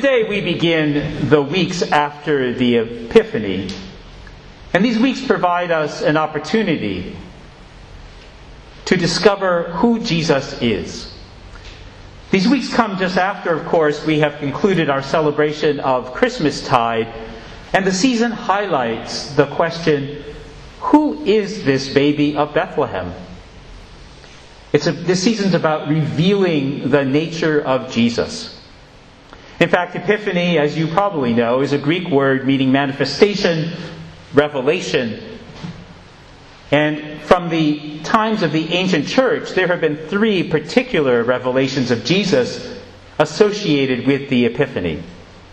Today we begin the weeks after the Epiphany, and these weeks provide us an opportunity to discover who Jesus is. These weeks come just after, of course, we have concluded our celebration of Christmastide, and the season highlights the question, who is this baby of Bethlehem? This season's about revealing the nature of Jesus. In fact, Epiphany, as you probably know, is a Greek word meaning manifestation, revelation. And from the times of the ancient church, there have been three particular revelations of Jesus associated with the Epiphany.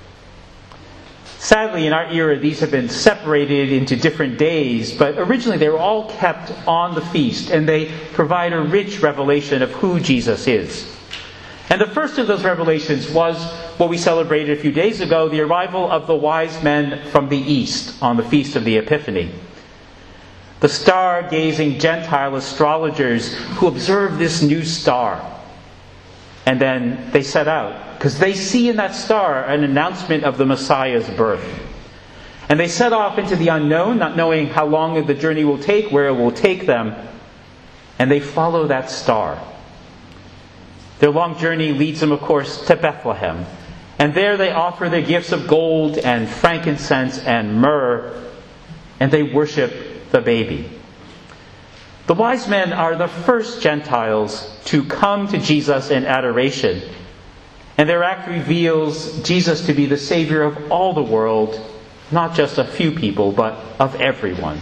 Sadly, in our era, these have been separated into different days, but originally they were all kept on the feast, and they provide a rich revelation of who Jesus is. And the first of those revelations was what we celebrated a few days ago, the arrival of the wise men from the east on the Feast of the Epiphany. The star-gazing Gentile astrologers who observed this new star. And then they set out, because they see in that star an announcement of the Messiah's birth. And they set off into the unknown, not knowing how long the journey will take, where it will take them. And they follow that star. Their long journey leads them, of course, to Bethlehem. And there they offer their gifts of gold and frankincense and myrrh, and they worship the baby. The wise men are the first Gentiles to come to Jesus in adoration. And their act reveals Jesus to be the Savior of all the world, not just a few people, but of everyone.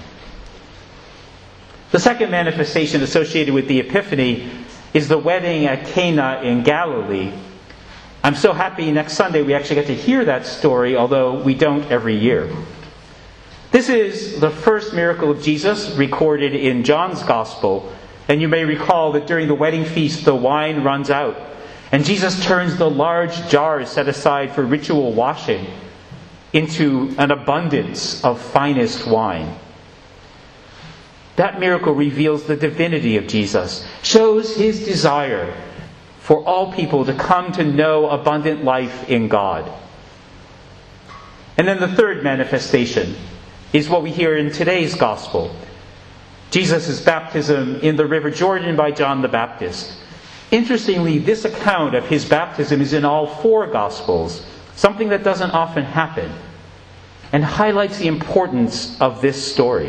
The second manifestation associated with the Epiphany is the wedding at Cana in Galilee. I'm so happy next Sunday we actually get to hear that story, although we don't every year. This is the first miracle of Jesus recorded in John's Gospel. And you may recall that during the wedding feast, the wine runs out. And Jesus turns the large jars set aside for ritual washing into an abundance of finest wine. That miracle reveals the divinity of Jesus, shows his desire for all people to come to know abundant life in God. And then the third manifestation is what we hear in today's Gospel. Jesus' baptism in the River Jordan by John the Baptist. Interestingly, this account of his baptism is in all four Gospels, something that doesn't often happen, and highlights the importance of this story.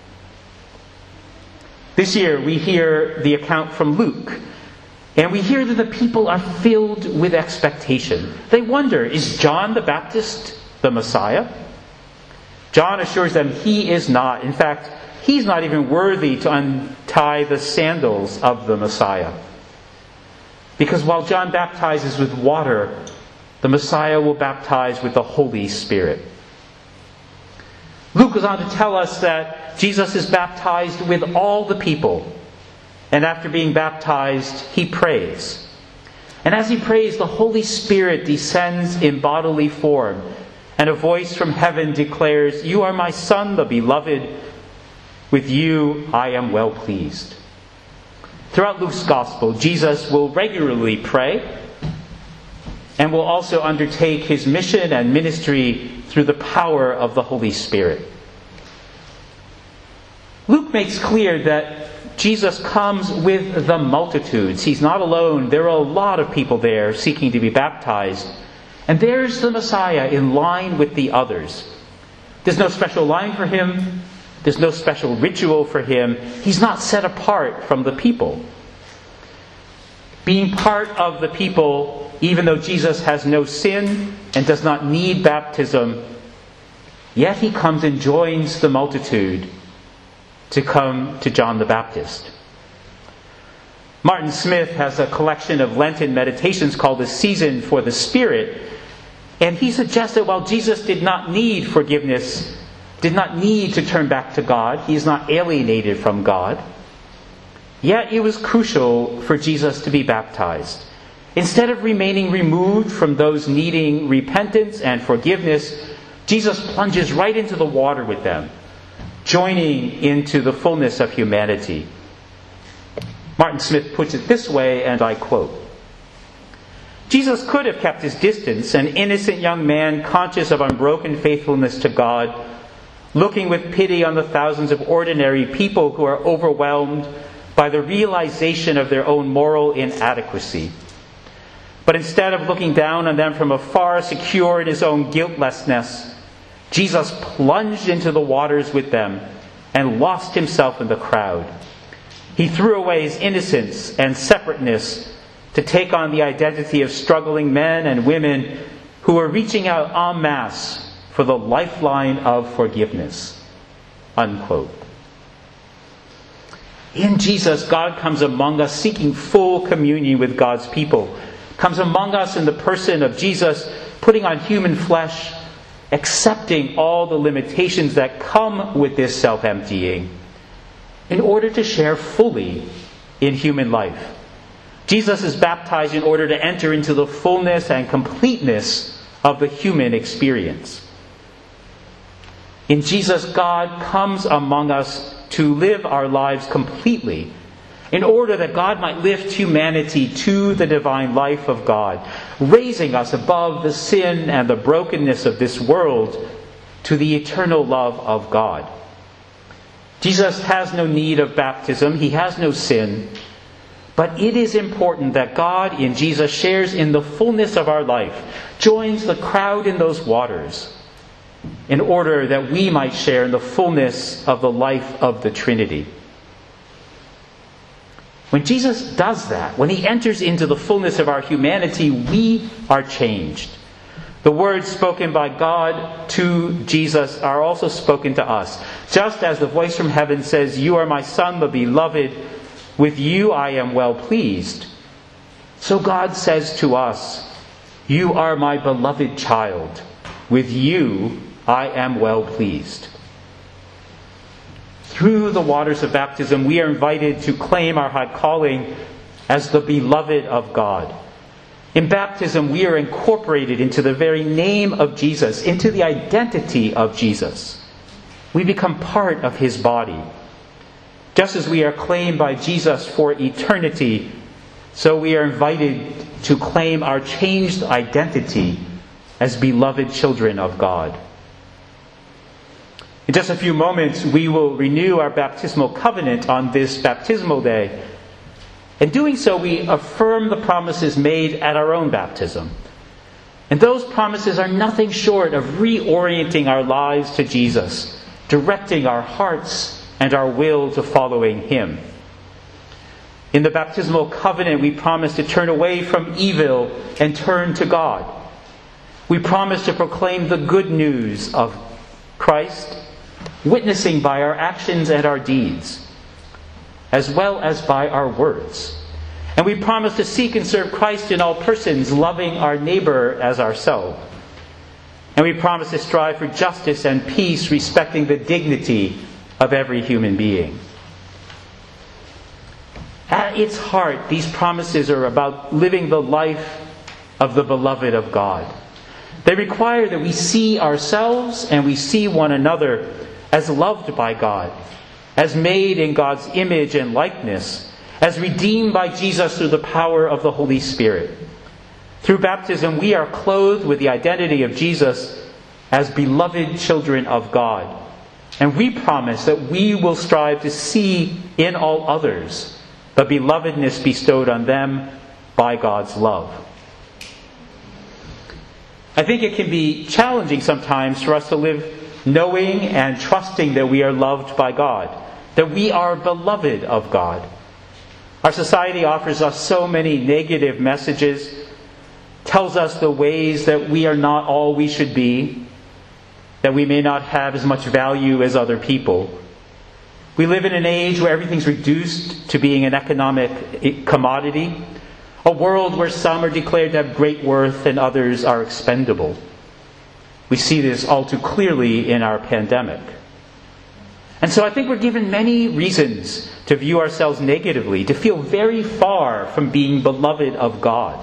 This year we hear the account from Luke, and we hear that the people are filled with expectation. They wonder, is John the Baptist the Messiah? John assures them he is not. In fact, he's not even worthy to untie the sandals of the Messiah. Because while John baptizes with water, the Messiah will baptize with the Holy Spirit. Luke goes on to tell us that Jesus is baptized with all the people. And after being baptized, he prays. And as he prays, the Holy Spirit descends in bodily form. And a voice from heaven declares, "You are my Son, the beloved. With you I am well pleased." Throughout Luke's Gospel, Jesus will regularly pray and will also undertake his mission and ministry through the power of the Holy Spirit. Luke makes clear that Jesus comes with the multitudes. He's not alone. There are a lot of people there seeking to be baptized. And there's the Messiah in line with the others. There's no special line for him. There's no special ritual for him. He's not set apart from the people. Being part of the people, even though Jesus has no sin and does not need baptism, yet he comes and joins the multitude to come to John the Baptist. Martin Smith has a collection of Lenten meditations called The Season for the Spirit, and he suggests that while Jesus did not need forgiveness, did not need to turn back to God, he is not alienated from God, yet it was crucial for Jesus to be baptized. Instead of remaining removed from those needing repentance and forgiveness, Jesus plunges right into the water with them, joining into the fullness of humanity. Martin Smith puts it this way, and I quote, Jesus could have kept his distance, an innocent young man conscious of unbroken faithfulness to God, looking with pity on the thousands of ordinary people who are overwhelmed by the realization of their own moral inadequacy. But instead of looking down on them from afar, secure in his own guiltlessness, Jesus plunged into the waters with them and lost himself in the crowd. He threw away his innocence and separateness to take on the identity of struggling men and women who were reaching out en masse for the lifeline of forgiveness." Unquote. In Jesus, God comes among us seeking full communion with God's people. Comes among us in the person of Jesus, putting on human flesh, accepting all the limitations that come with this self-emptying, in order to share fully in human life. Jesus is baptized in order to enter into the fullness and completeness of the human experience. In Jesus, God comes among us to live our lives completely, in order that God might lift humanity to the divine life of God, raising us above the sin and the brokenness of this world to the eternal love of God. Jesus has no need of baptism. He has no sin. But it is important that God in Jesus shares in the fullness of our life, joins the crowd in those waters, in order that we might share in the fullness of the life of the Trinity. When Jesus does that, when he enters into the fullness of our humanity, we are changed. The words spoken by God to Jesus are also spoken to us. Just as the voice from heaven says, "You are my Son, the beloved. With you I am well pleased." So God says to us, "You are my beloved child. With you I am well pleased." Through the waters of baptism, we are invited to claim our high calling as the beloved of God. In baptism, we are incorporated into the very name of Jesus, into the identity of Jesus. We become part of his body. Just as we are claimed by Jesus for eternity, so we are invited to claim our changed identity as beloved children of God. In just a few moments, we will renew our baptismal covenant on this baptismal day. In doing so, we affirm the promises made at our own baptism. And those promises are nothing short of reorienting our lives to Jesus, directing our hearts and our will to following him. In the baptismal covenant, we promise to turn away from evil and turn to God. We promise to proclaim the good news of Christ, witnessing by our actions and our deeds, as well as by our words. And we promise to seek and serve Christ in all persons, loving our neighbor as ourselves. And we promise to strive for justice and peace, respecting the dignity of every human being. At its heart, these promises are about living the life of the beloved of God. They require that we see ourselves and we see one another as loved by God, as made in God's image and likeness, as redeemed by Jesus through the power of the Holy Spirit. Through baptism, we are clothed with the identity of Jesus as beloved children of God. And we promise that we will strive to see in all others the belovedness bestowed on them by God's love. I think it can be challenging sometimes for us to live knowing and trusting that we are loved by God, that we are beloved of God. Our society offers us so many negative messages, tells us the ways that we are not all we should be, that we may not have as much value as other people. We live in an age where everything's reduced to being an economic commodity, a world where some are declared to have great worth and others are expendable. We see this all too clearly in our pandemic. And so I think we're given many reasons to view ourselves negatively, to feel very far from being beloved of God.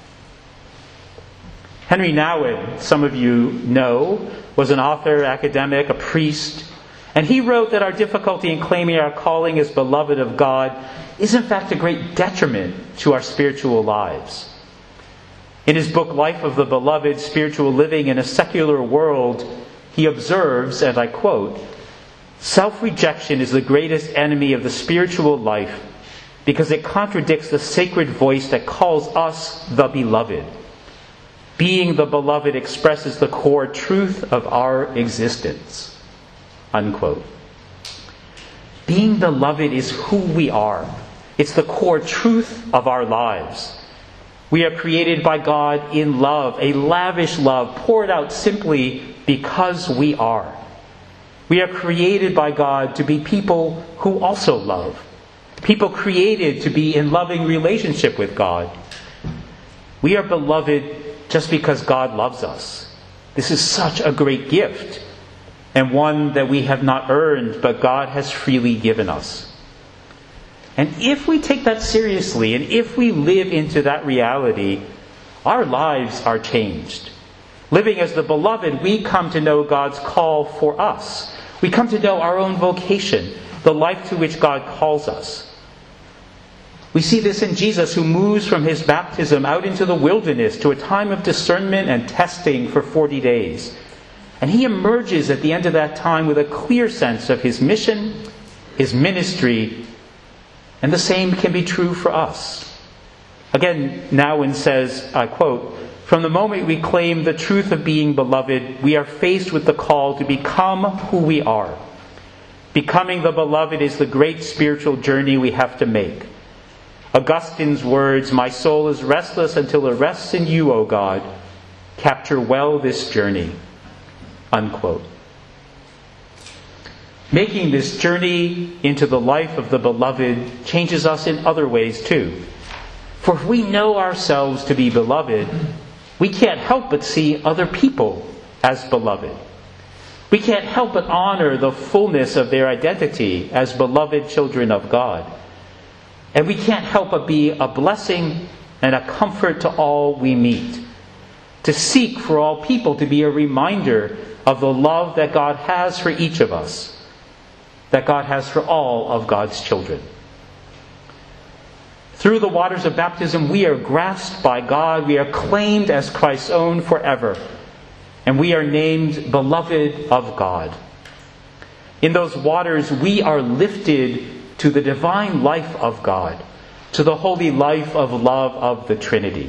Henry Nouwen, some of you know, was an author, academic, a priest, and he wrote that our difficulty in claiming our calling as beloved of God is in fact a great detriment to our spiritual lives. In his book, Life of the Beloved, Spiritual Living in a Secular World, he observes, and I quote, "Self-rejection is the greatest enemy of the spiritual life because it contradicts the sacred voice that calls us the beloved. Being the beloved expresses the core truth of our existence." Unquote. Being beloved is who we are. It's the core truth of our lives. We are created by God in love, a lavish love poured out simply because we are. We are created by God to be people who also love. People created to be in loving relationship with God. We are beloved just because God loves us. This is such a great gift, and one that we have not earned, but God has freely given us. And if we take that seriously, and if we live into that reality, our lives are changed. Living as the beloved, we come to know God's call for us. We come to know our own vocation, the life to which God calls us. We see this in Jesus, who moves from his baptism out into the wilderness to a time of discernment and testing for 40 days. And he emerges at the end of that time with a clear sense of his mission, his ministry, and the same can be true for us. Again, Nouwen says, I quote, "From the moment we claim the truth of being beloved, we are faced with the call to become who we are. Becoming the beloved is the great spiritual journey we have to make. Augustine's words, 'My soul is restless until it rests in you, O God,' capture well this journey." Unquote. Making this journey into the life of the beloved changes us in other ways too. For if we know ourselves to be beloved, we can't help but see other people as beloved. We can't help but honor the fullness of their identity as beloved children of God. And we can't help but be a blessing and a comfort to all we meet. To seek for all people to be a reminder of the love that God has for each of us, that God has for all of God's children. Through the waters of baptism, we are grasped by God. We are claimed as Christ's own forever. And we are named beloved of God. In those waters, we are lifted to the divine life of God, to the holy life of love of the Trinity.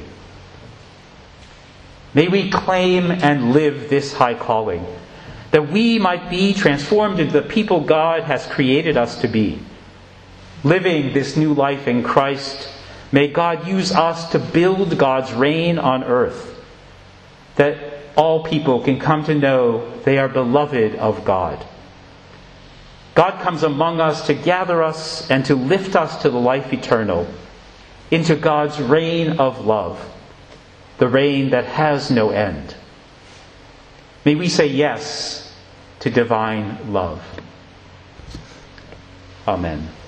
May we claim and live this high calling, that we might be transformed into the people God has created us to be. Living this new life in Christ, may God use us to build God's reign on earth, that all people can come to know they are beloved of God. God comes among us to gather us and to lift us to the life eternal, into God's reign of love, the reign that has no end. May we say yes to divine love. Amen.